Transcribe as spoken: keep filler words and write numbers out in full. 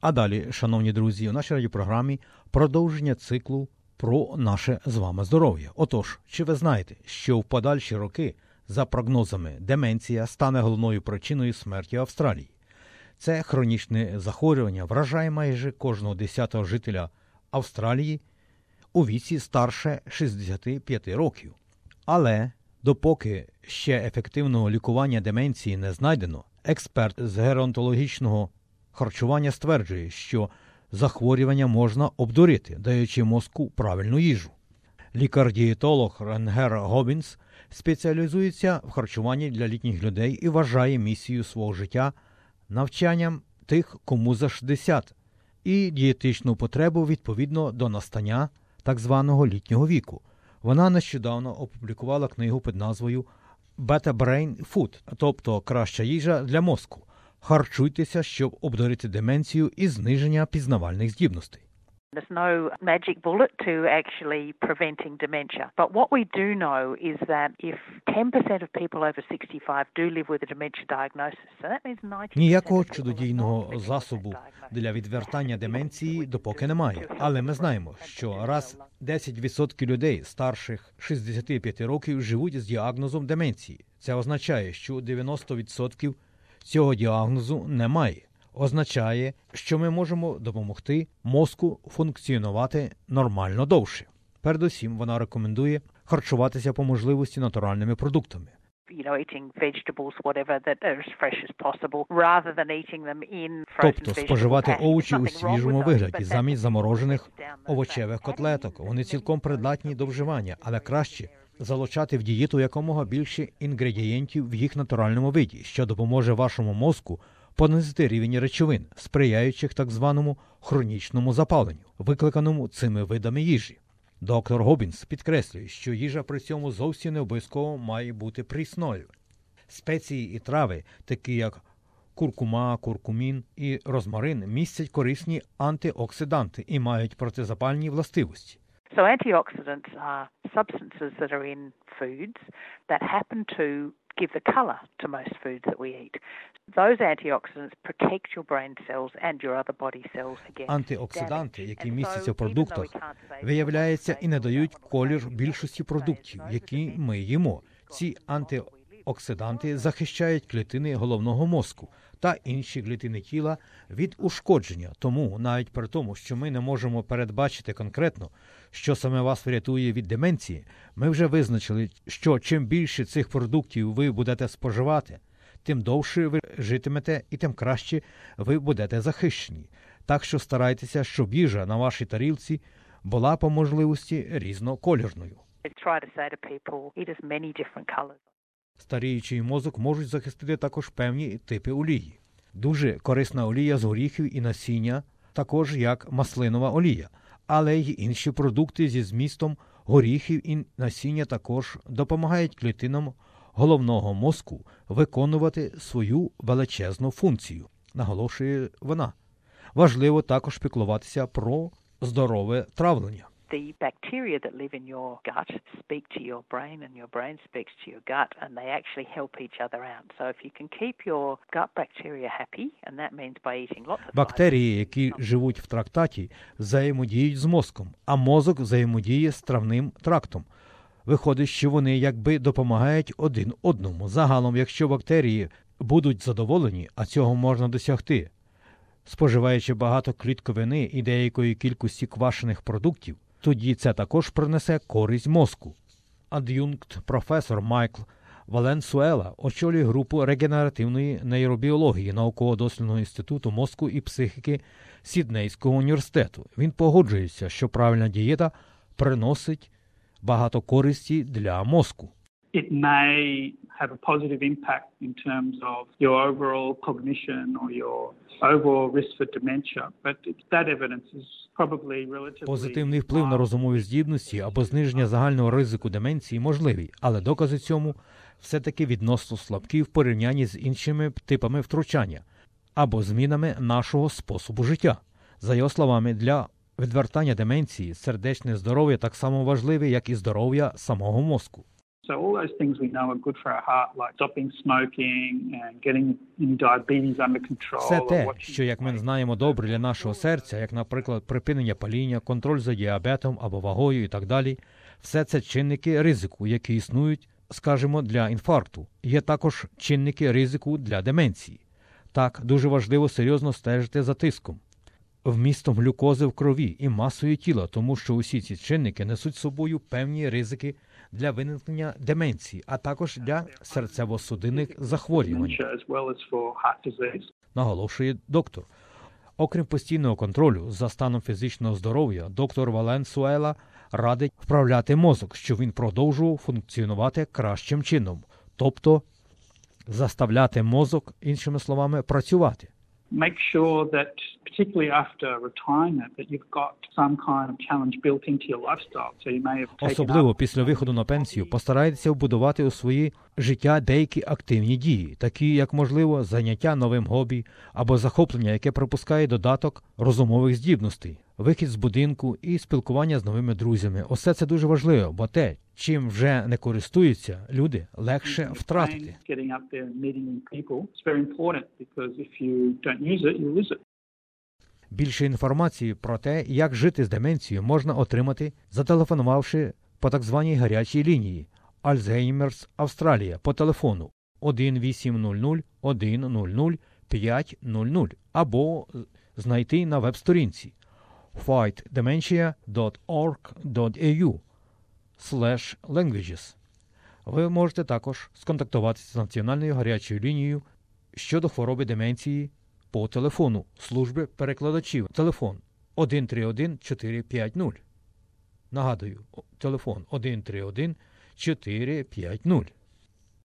А далі, шановні друзі, у нашій радіопрограмі продовження циклу про наше з вами здоров'я. Отож, чи ви знаєте, що в подальші роки, за прогнозами, деменція стане головною причиною смерті Австралії? Це хронічне захворювання вражає майже кожного десятого жителя Австралії у віці старше шістдесят п'ять років. Але допоки ще ефективного лікування деменції не знайдено, експерт з геронтологічного харчування стверджує, що захворювання можна обдурити, даючи мозку правильну їжу. Лікар-дієтолог Ренгер Гоббінс спеціалізується в харчуванні для літніх людей і вважає місію свого життя навчанням тих, кому за шістдесят, і дієтичну потребу відповідно до настання так званого літнього віку. Вона нещодавно опублікувала книгу під назвою «Better Brain Food», тобто «Краща їжа для мозку». Харчуйтеся, щоб обдурити деменцію і зниження пізнавальних здібностей. There's no magic bullet to actually preventing dementia. But what we do know is that if ten percent of people over sixty-five do live with a dementia diagnosis, so that means ninety percent Ніякого чудодійного засобу для відвертання деменції допоки немає. Але ми знаємо, що раз десять відсотків людей старших шістдесят п'ять років живуть з діагнозом деменції. Це означає, що дев'яносто відсотків цього діагнозу немає. Означає, що ми можемо допомогти мозку функціонувати нормально довше. Передусім, вона рекомендує харчуватися по можливості натуральними продуктами. Тобто споживати овочі у свіжому вигляді, замість заморожених овочевих котлеток. Вони цілком придатні до вживання, але краще залучати в дієту якомога більше інгредієнтів в їх натуральному виді, що допоможе вашому мозку понизити рівень речовин, сприяючих так званому хронічному запаленню, викликаному цими видами їжі. Доктор Гоббінс підкреслює, що їжа при цьому зовсім не обов'язково має бути прісною. Спеції і трави, такі як куркума, куркумін і розмарин, містять корисні антиоксиданти і мають протизапальні властивості. So antioxidants are substances that are in foods that happen to give the color to most foods that we eat. Those antioxidants protect your brain cells and your other body cells against Антиоксиданти, які містяться в продуктах, виявляється і надають колір більшості продуктів, які ми їмо. Ці антиоксиданти захищають клітини головного мозку та інші клітини тіла від ушкодження. Тому, навіть при тому, що ми не можемо передбачити конкретно, що саме вас врятує від деменції, ми вже визначили, що чим більше цих продуктів ви будете споживати, тим довше ви житимете і тим краще ви будете захищені. Так що старайтеся, щоб їжа на вашій тарілці була по можливості різнокольорною. Старіючий мозок можуть захистити також певні типи олії. Дуже корисна олія з горіхів і насіння, також як маслинова олія. Але й інші продукти зі змістом горіхів і насіння також допомагають клітинам головного мозку виконувати свою величезну функцію, наголошує вона. Важливо також піклуватися про здорове травлення. The bacteria that live in your gut speak to your brain and your brain speaks to your gut and they actually help each other out. So if you can keep your gut bacteria happy, and that means by eating lots of Бактерії, які живуть в трактаті, взаємодіють з мозком, а мозок взаємодіє з травним трактом. Виходить, що вони якби допомагають один одному. Загалом, якщо бактерії будуть задоволені, а цього можна досягти, споживаючи багато клітковини і деякої кількості квашених продуктів, тоді це також принесе користь мозку. Ад'юнкт-професор Майкл Валенсуела очолює групу регенеративної нейробіології Науково-дослідного інституту мозку і психіки Сіднейського університету. Він погоджується, що правильна дієта приносить багато користі для мозку. It may have a positive impact in terms of your overall cognition or your overall risk for dementia, but that evidence is probably relatively... Позитивний вплив на розумові здібності або зниження загального ризику деменції можливий, але докази цьому все-таки відносно слабкі в порівнянні з іншими типами втручання або змінами нашого способу життя. За його словами, для відвертання деменції сердечне здоров'я так само важливе, як і здоров'я самого мозку. So all those things we know are good for our heart, like stopping smoking and getting any diabetes under control. Все те, що, як ми знаємо, добре для нашого серця, як, наприклад, припинення паління, контроль за діабетом або вагою і так далі, все це чинники ризику, які існують, скажімо, для інфаркту. Є також чинники ризику для деменції. Так, дуже важливо серйозно стежити за тиском, вмістом глюкози в крові і масою тіла, тому що усі ці чинники несуть з собою певні ризики для виникнення деменції, а також для серцево-судинних захворювань, наголошує доктор. Окрім постійного контролю за станом фізичного здоров'я, доктор Валенсуела радить вправляти мозок, щоб він продовжував функціонувати кращим чином, тобто заставляти мозок, іншими словами, працювати. Make sure that, particularly after retirement, that you've got some kind of challenge built into your lifestyle. So you may have taken Особливо після виходу на пенсію постарайтеся вбудувати у своє життя деякі активні дії, такі як, можливо, заняття новим хобі або захоплення, яке пропускає додаток розумових здібностей, вихід з будинку і спілкування з новими друзями. Усе це дуже важливо, бо те, чим вже не користуються люди, легше втратити. Більше інформації про те, як жити з деменцією, можна отримати, зателефонувавши по так званій гарячій лінії Alzheimer's Австралія по телефону один вісім нуль нуль один нуль нуль п'ять нуль нуль або знайти на веб-сторінці fight dementia dot org dot a u slash languages. Ви можете також сконтактуватися з національною гарячою лінією щодо хвороби деменції по телефону служби перекладачів. Телефон один три один чотири п'ять нуль. Нагадую, телефон один три один чотири п'ять нуль.